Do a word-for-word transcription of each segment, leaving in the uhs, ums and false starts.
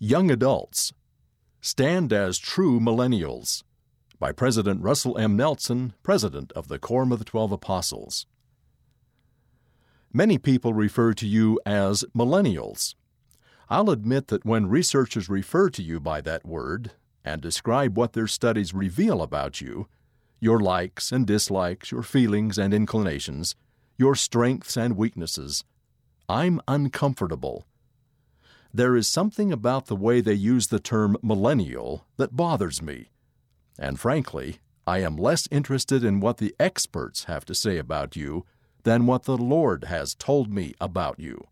Young Adults, Stand as True Millennials, by President Russell M. Nelson, President of the Quorum of the Twelve Apostles. Many people refer to you as millennials. I'll admit that when researchers refer to you by that word and describe what their studies reveal about you, your likes and dislikes, your feelings and inclinations, your strengths and weaknesses, I'm uncomfortable. There is something about the way they use the term millennial that bothers me. And frankly, I am less interested in what the experts have to say about you than what the Lord has told me about you.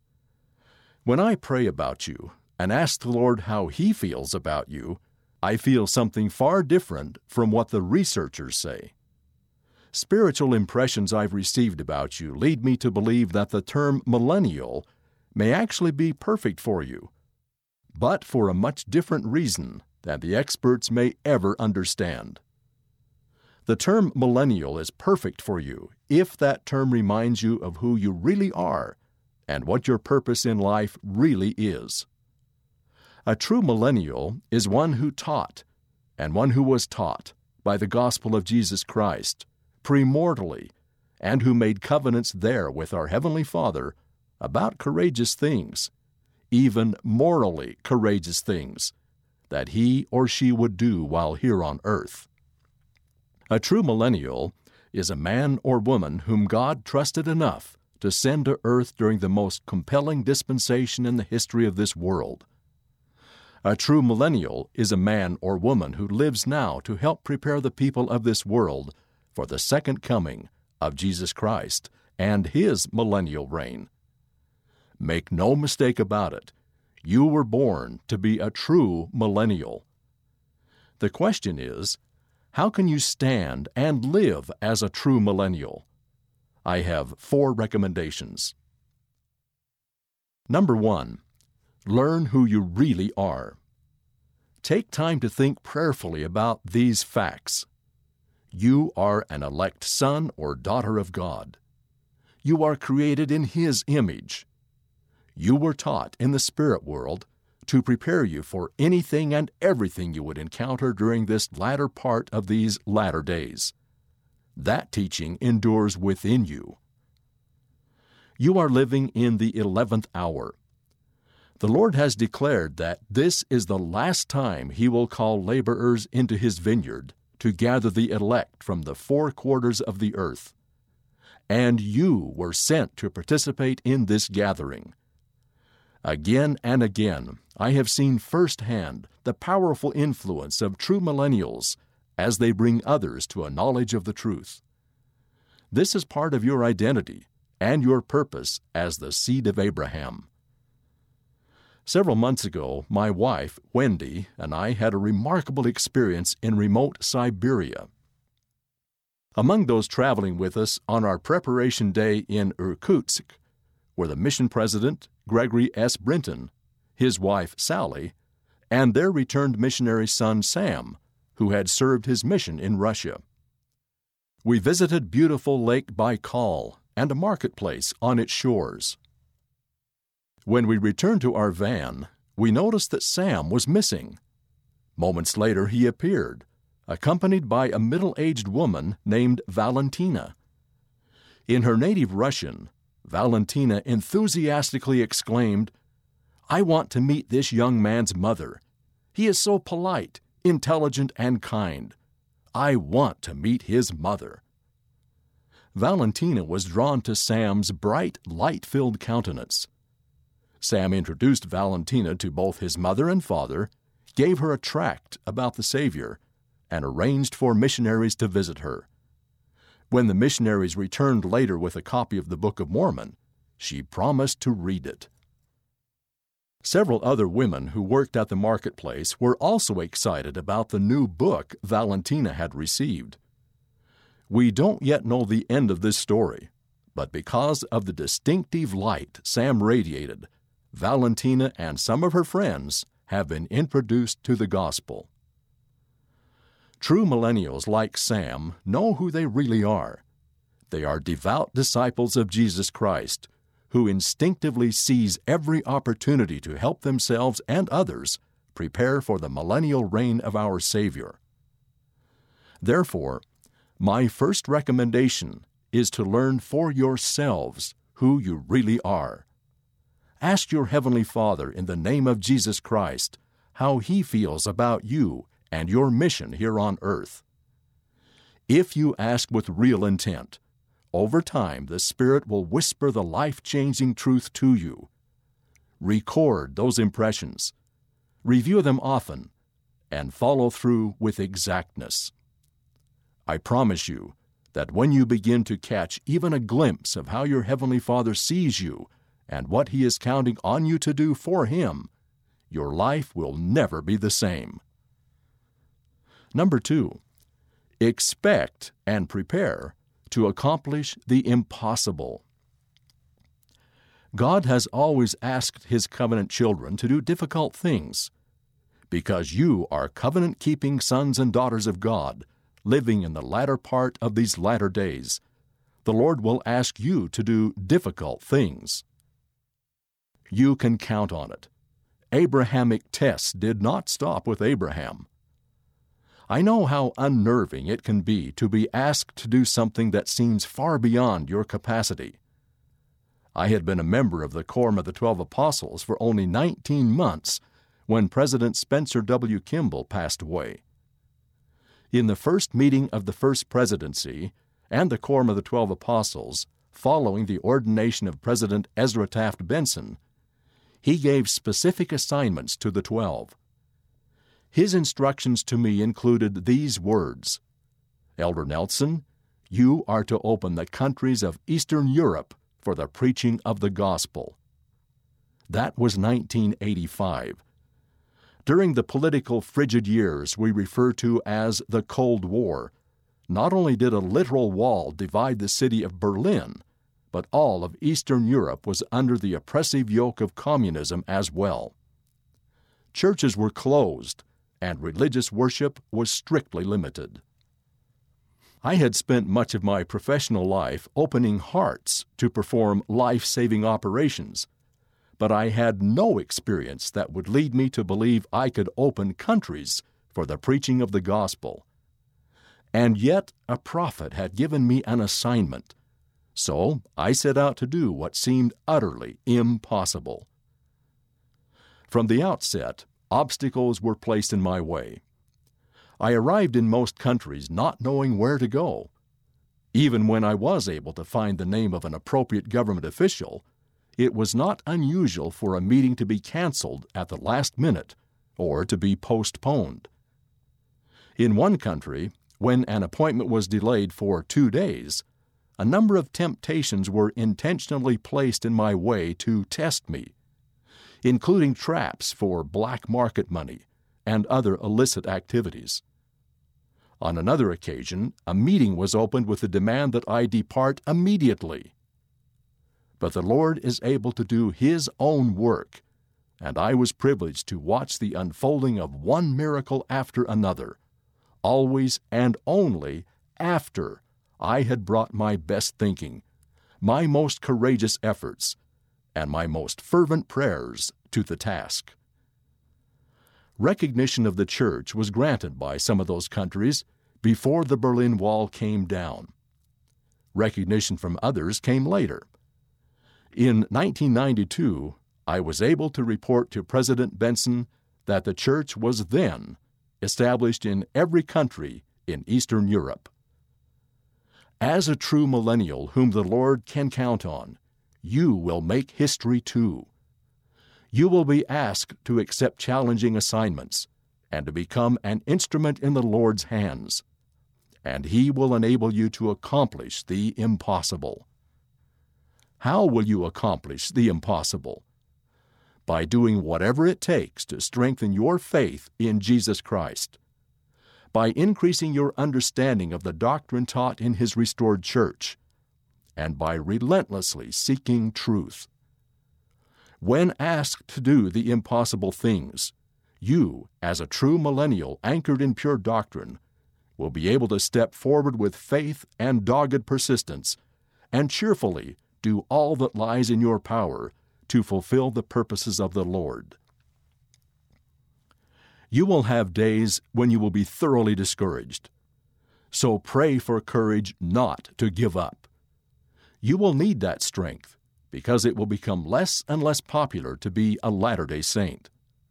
When I pray about you and ask the Lord how He feels about you, I feel something far different from what the researchers say. Spiritual impressions I've received about you lead me to believe that the term millennial may actually be perfect for you, but for a much different reason than the experts may ever understand. The term millennial is perfect for you if that term reminds you of who you really are and what your purpose in life really is. A true millennial is one who taught, and one who was taught, by the gospel of Jesus Christ, premortally, and who made covenants there with our Heavenly Father about courageous things, even morally courageous things, that he or she would do while here on earth. A true millennial is a man or woman whom God trusted enough to send to earth during the most compelling dispensation in the history of this world. A true millennial is a man or woman who lives now to help prepare the people of this world for the second coming of Jesus Christ and His millennial reign. Make no mistake about it, you were born to be a true millennial. The question is, how can you stand and live as a true millennial? I have four recommendations. Number one, learn who you really are. Take time to think prayerfully about these facts. You are an elect son or daughter of God. You are created in His image. You were taught in the spirit world to prepare you for anything and everything you would encounter during this latter part of these latter days. That teaching endures within you. You are living in the eleventh hour. The Lord has declared that this is the last time He will call laborers into His vineyard to gather the elect from the four quarters of the earth. And you were sent to participate in this gathering. Again and again, I have seen firsthand the powerful influence of true millennials as they bring others to a knowledge of the truth. This is part of your identity and your purpose as the seed of Abraham. Several months ago, my wife, Wendy, and I had a remarkable experience in remote Siberia. Among those traveling with us on our preparation day in Irkutsk were the mission president, Gregory S. Brinton, his wife, Sally, and their returned missionary son, Sam, who had served his mission in Russia. We visited beautiful Lake Baikal and a marketplace on its shores. When we returned to our van, we noticed that Sam was missing. Moments later, he appeared, accompanied by a middle-aged woman named Valentina. In her native Russian, Valentina enthusiastically exclaimed, "I want to meet this young man's mother. He is so polite, intelligent, and kind. I want to meet his mother." Valentina was drawn to Sam's bright, light-filled countenance. Sam introduced Valentina to both his mother and father, gave her a tract about the Savior, and arranged for missionaries to visit her. When the missionaries returned later with a copy of the Book of Mormon, she promised to read it. Several other women who worked at the marketplace were also excited about the new book Valentina had received. We don't yet know the end of this story, but because of the distinctive light Sam radiated, Valentina and some of her friends have been introduced to the gospel. True millennials like Sam know who they really are. They are devout disciples of Jesus Christ, who instinctively seize every opportunity to help themselves and others prepare for the millennial reign of our Savior. Therefore, my first recommendation is to learn for yourselves who you really are. Ask your Heavenly Father in the name of Jesus Christ how He feels about you and your mission here on earth. If you ask with real intent, over time the Spirit will whisper the life-changing truth to you. Record those impressions, review them often, and follow through with exactness. I promise you that when you begin to catch even a glimpse of how your Heavenly Father sees you and what He is counting on you to do for Him, your life will never be the same. Number two, expect and prepare to accomplish the impossible. God has always asked His covenant children to do difficult things. Because you are covenant-keeping sons and daughters of God, living in the latter part of these latter days, the Lord will ask you to do difficult things. You can count on it. Abrahamic tests did not stop with Abraham. I know how unnerving it can be to be asked to do something that seems far beyond your capacity. I had been a member of the Quorum of the Twelve Apostles for only nineteen months when President Spencer W. Kimball passed away. In the first meeting of the First Presidency and the Quorum of the Twelve Apostles, following the ordination of President Ezra Taft Benson, he gave specific assignments to the Twelve. His instructions to me included these words: Elder Nelson, you are to open the countries of Eastern Europe for the preaching of the gospel. That was nineteen eighty-five. During the political frigid years we refer to as the Cold War, not only did a literal wall divide the city of Berlin, but all of Eastern Europe was under the oppressive yoke of communism as well. Churches were closed, and religious worship was strictly limited. I had spent much of my professional life opening hearts to perform life-saving operations, but I had no experience that would lead me to believe I could open countries for the preaching of the gospel. And yet a prophet had given me an assignment, so I set out to do what seemed utterly impossible. From the outset, obstacles were placed in my way. I arrived in most countries not knowing where to go. Even when I was able to find the name of an appropriate government official, it was not unusual for a meeting to be canceled at the last minute or to be postponed. In one country, when an appointment was delayed for two days, a number of temptations were intentionally placed in my way to test me, including traps for black market money and other illicit activities. On another occasion, a meeting was opened with the demand that I depart immediately. But the Lord is able to do His own work, and I was privileged to watch the unfolding of one miracle after another, always and only after I had brought my best thinking, my most courageous efforts, and my most fervent prayers to the task. Recognition of the church was granted by some of those countries before the Berlin Wall came down. Recognition from others came later. In nineteen ninety-two, I was able to report to President Benson that the church was then established in every country in Eastern Europe. As a true millennial whom the Lord can count on, you will make history too. You will be asked to accept challenging assignments and to become an instrument in the Lord's hands, and He will enable you to accomplish the impossible. How will you accomplish the impossible? By doing whatever it takes to strengthen your faith in Jesus Christ, by increasing your understanding of the doctrine taught in His restored church, and by relentlessly seeking truth. When asked to do the impossible things, you, as a true millennial anchored in pure doctrine, will be able to step forward with faith and dogged persistence, and cheerfully do all that lies in your power to fulfill the purposes of the Lord. You will have days when you will be thoroughly discouraged. So pray for courage not to give up. You will need that strength because it will become less and less popular to be a Latter-day Saint.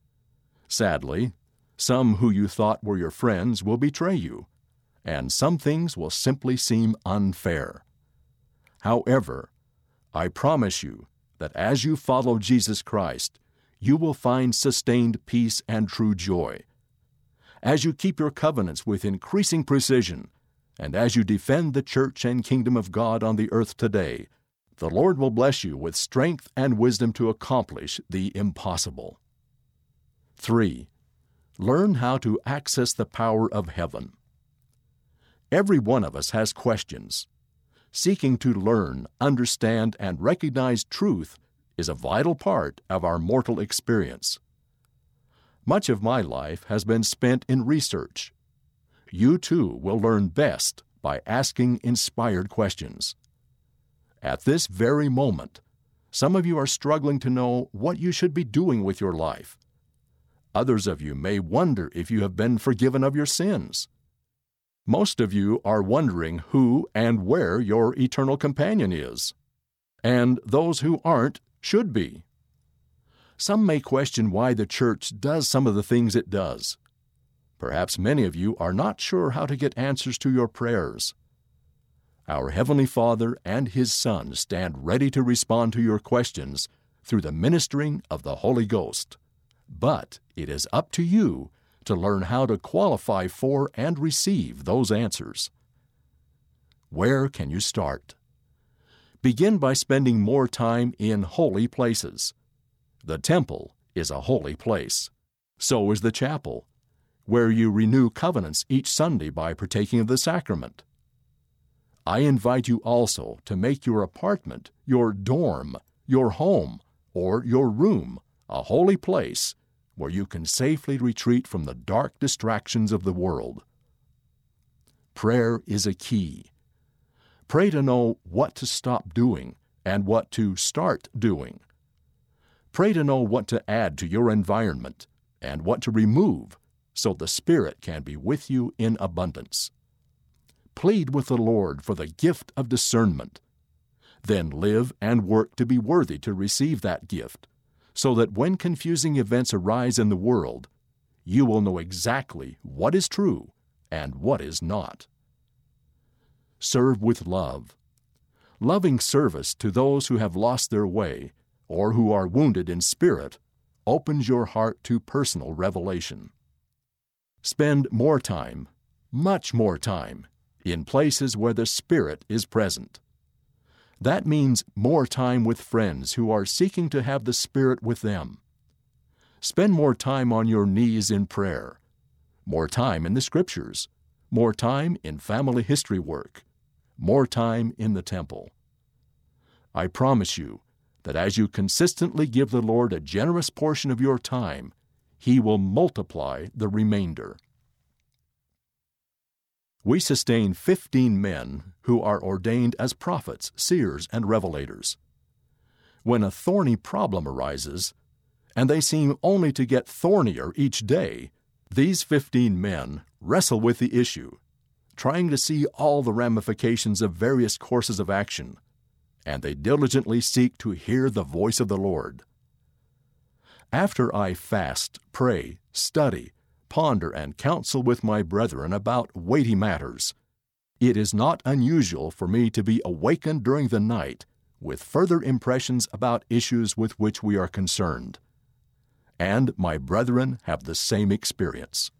Sadly, some who you thought were your friends will betray you, and some things will simply seem unfair. However, I promise you that as you follow Jesus Christ, you will find sustained peace and true joy. As you keep your covenants with increasing precision, and as you defend the church and kingdom of God on the earth today, the Lord will bless you with strength and wisdom to accomplish the impossible. Three, learn how to access the power of heaven. Every one of us has questions. Seeking to learn, understand, and recognize truth is a vital part of our mortal experience. Much of my life has been spent in research. You too will learn best by asking inspired questions. At this very moment, some of you are struggling to know what you should be doing with your life. Others of you may wonder if you have been forgiven of your sins. Most of you are wondering who and where your eternal companion is, and those who aren't should be. Some may question why the church does some of the things it does. Perhaps many of you are not sure how to get answers to your prayers. Our Heavenly Father and His Son stand ready to respond to your questions through the ministering of the Holy Ghost. But it is up to you to learn how to qualify for and receive those answers. Where can you start? Begin by spending more time in holy places. The temple is a holy place. So is the chapel, where you renew covenants each Sunday by partaking of the sacrament. I invite you also to make your apartment, your dorm, your home, or your room a holy place where you can safely retreat from the dark distractions of the world. Prayer is a key. Pray to know what to stop doing and what to start doing. Pray to know what to add to your environment and what to remove so the Spirit can be with you in abundance. Plead with the Lord for the gift of discernment. Then live and work to be worthy to receive that gift, so that when confusing events arise in the world, you will know exactly what is true and what is not. Serve with love. Loving service to those who have lost their way or who are wounded in spirit opens your heart to personal revelation. Spend more time, much more time, in places where the Spirit is present. That means more time with friends who are seeking to have the Spirit with them. Spend more time on your knees in prayer, more time in the Scriptures, more time in family history work, more time in the temple. I promise you that as you consistently give the Lord a generous portion of your time, He will multiply the remainder. We sustain fifteen men who are ordained as prophets, seers, and revelators. When a thorny problem arises, and they seem only to get thornier each day, these fifteen men wrestle with the issue, trying to see all the ramifications of various courses of action, and they diligently seek to hear the voice of the Lord. After I fast, pray, study, ponder, and counsel with my brethren about weighty matters, it is not unusual for me to be awakened during the night with further impressions about issues with which we are concerned. And my brethren have the same experience.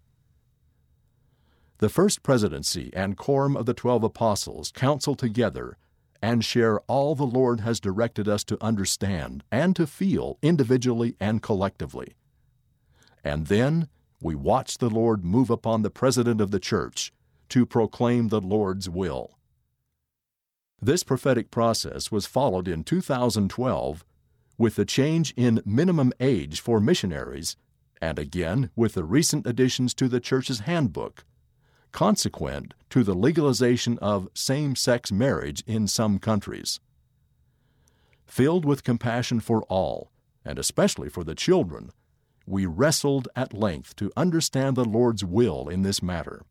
The First Presidency and Quorum of the Twelve Apostles counsel together and share all the Lord has directed us to understand and to feel individually and collectively. And then we watch the Lord move upon the President of the Church to proclaim the Lord's will. This prophetic process was followed in two thousand twelve with the change in minimum age for missionaries, and again with the recent additions to the Church's handbook, consequent to the legalization of same-sex marriage in some countries. Filled with compassion for all, and especially for the children, we wrestled at length to understand the Lord's will in this matter.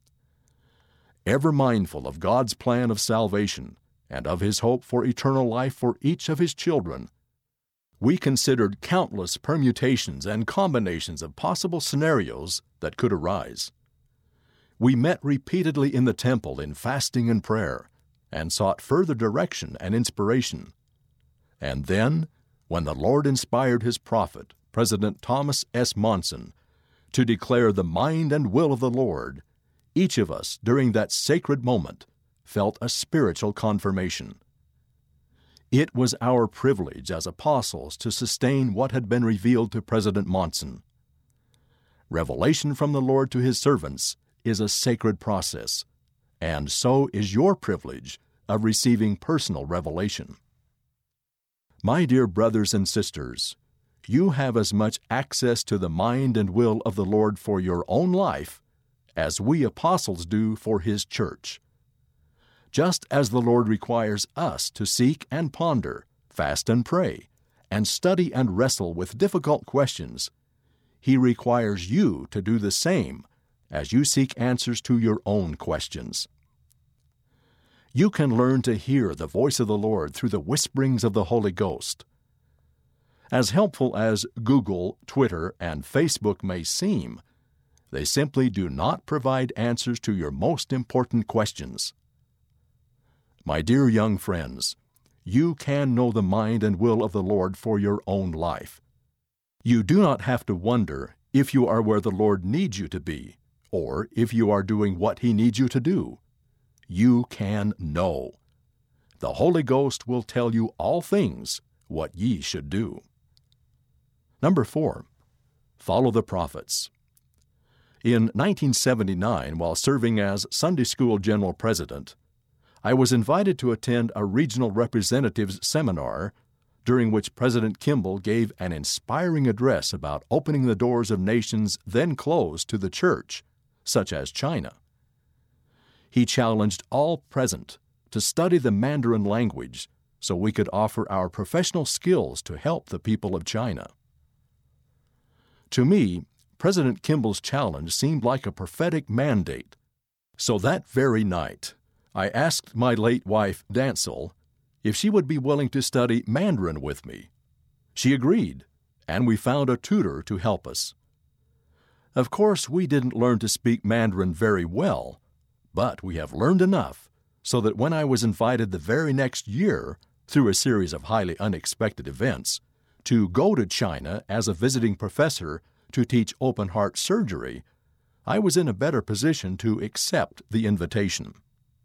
Ever mindful of God's plan of salvation and of His hope for eternal life for each of His children, we considered countless permutations and combinations of possible scenarios that could arise. We met repeatedly in the temple in fasting and prayer, and sought further direction and inspiration. And then, when the Lord inspired His prophet, President Thomas S. Monson, to declare the mind and will of the Lord, each of us, during that sacred moment, felt a spiritual confirmation. It was our privilege as apostles to sustain what had been revealed to President Monson. Revelation from the Lord to His servants is a sacred process, and so is your privilege of receiving personal revelation. My dear brothers and sisters, you have as much access to the mind and will of the Lord for your own life as we apostles do for His church. Just as the Lord requires us to seek and ponder, fast and pray, and study and wrestle with difficult questions, He requires you to do the same as you seek answers to your own questions. You can learn to hear the voice of the Lord through the whisperings of the Holy Ghost. As helpful as Google, Twitter, and Facebook may seem, they simply do not provide answers to your most important questions. My dear young friends, you can know the mind and will of the Lord for your own life. You do not have to wonder if you are where the Lord needs you to be, or if you are doing what He needs you to do. You can know. The Holy Ghost will tell you all things what ye should do. Number four, follow the prophets. In nineteen seventy-nine, while serving as Sunday School General President, I was invited to attend a regional representatives seminar during which President Kimball gave an inspiring address about opening the doors of nations then closed to the church, such as China. He challenged all present to study the Mandarin language so we could offer our professional skills to help the people of China. To me, President Kimball's challenge seemed like a prophetic mandate. So that very night, I asked my late wife, Dancel, if she would be willing to study Mandarin with me. She agreed, and we found a tutor to help us. Of course, we didn't learn to speak Mandarin very well, but we have learned enough so that when I was invited the very next year, through a series of highly unexpected events, to go to China as a visiting professor to teach open-heart surgery, I was in a better position to accept the invitation.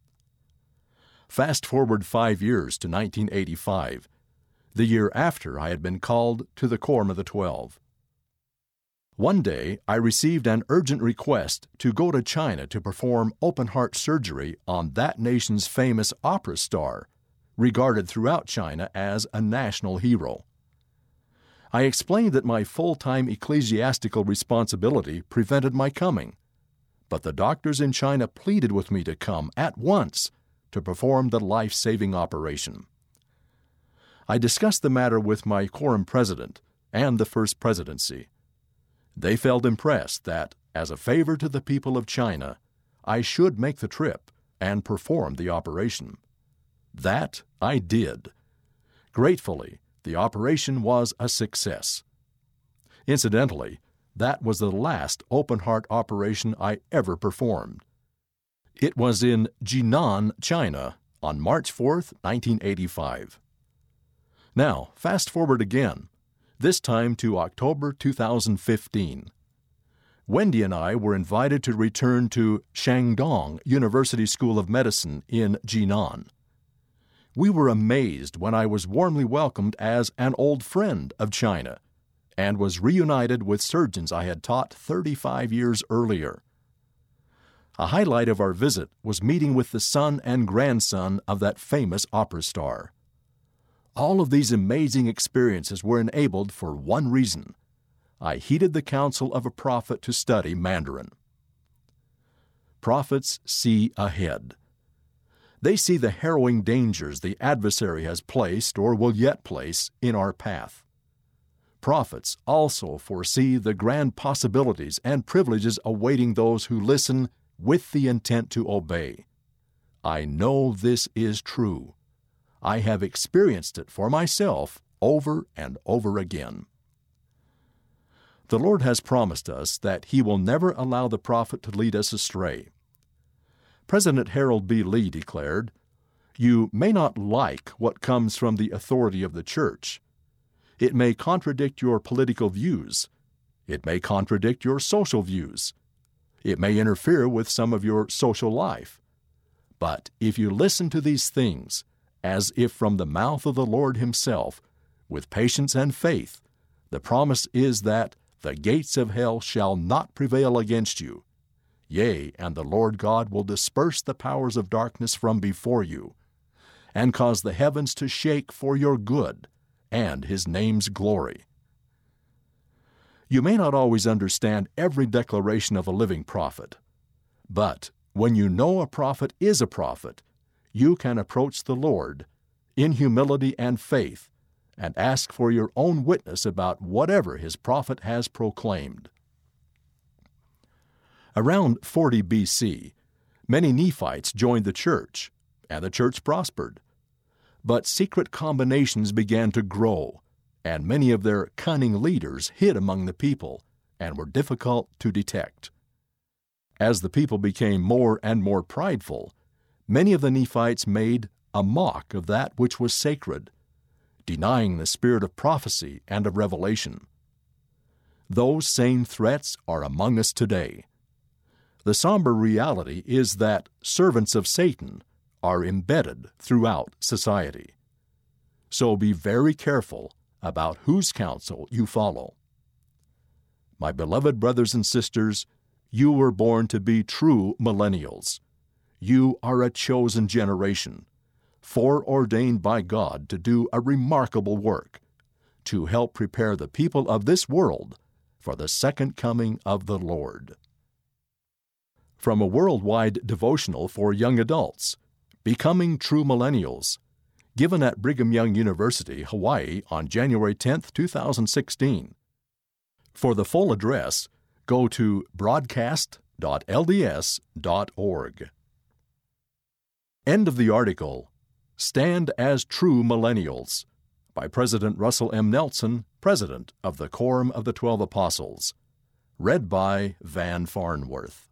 Fast forward five years to nineteen eighty-five, the year after I had been called to the Quorum of the Twelve. One day, I received an urgent request to go to China to perform open-heart surgery on that nation's famous opera star, regarded throughout China as a national hero. I explained that my full-time ecclesiastical responsibility prevented my coming, but the doctors in China pleaded with me to come at once to perform the life-saving operation. I discussed the matter with my quorum president and the First Presidency. They felt impressed that, as a favor to the people of China, I should make the trip and perform the operation. That I did. Gratefully, the operation was a success. Incidentally, that was the last open-heart operation I ever performed. It was in Jinan, China, on March fourth, nineteen eighty-five. Now, fast forward again, this time to October two thousand fifteen. Wendy and I were invited to return to Shandong University School of Medicine in Jinan. We were amazed when I was warmly welcomed as an old friend of China and was reunited with surgeons I had taught thirty-five years earlier. A highlight of our visit was meeting with the son and grandson of that famous opera star. All of these amazing experiences were enabled for one reason. I heeded the counsel of a prophet to study Mandarin. Prophets see ahead. They see the harrowing dangers the adversary has placed or will yet place in our path. Prophets also foresee the grand possibilities and privileges awaiting those who listen with the intent to obey. I know this is true. I have experienced it for myself over and over again. The Lord has promised us that He will never allow the prophet to lead us astray. President Harold B. Lee declared, "You may not like what comes from the authority of the church. It may contradict your political views. It may contradict your social views. It may interfere with some of your social life. But if you listen to these things, as if from the mouth of the Lord Himself, with patience and faith, the promise is that the gates of hell shall not prevail against you. Yea, and the Lord God will disperse the powers of darkness from before you, and cause the heavens to shake for your good and His name's glory." You may not always understand every declaration of a living prophet, but when you know a prophet is a prophet, you can approach the Lord in humility and faith and ask for your own witness about whatever His prophet has proclaimed. Around forty B C, many Nephites joined the church, and the church prospered. But secret combinations began to grow, and many of their cunning leaders hid among the people and were difficult to detect. As the people became more and more prideful, many of the Nephites made a mock of that which was sacred, denying the spirit of prophecy and of revelation. Those same threats are among us today. The somber reality is that servants of Satan are embedded throughout society. So be very careful about whose counsel you follow. My beloved brothers and sisters, you were born to be true millennials. You are a chosen generation, foreordained by God to do a remarkable work, to help prepare the people of this world for the second coming of the Lord. From a worldwide devotional for young adults, Becoming True Millennials, given at Brigham Young University, Hawaii on January tenth, two thousand sixteen. For the full address, go to broadcast dot L D S dot org. End of the article, Stand as True Millennials, by President Russell M. Nelson, President of the Quorum of the Twelve Apostles. Read by Van Farnworth.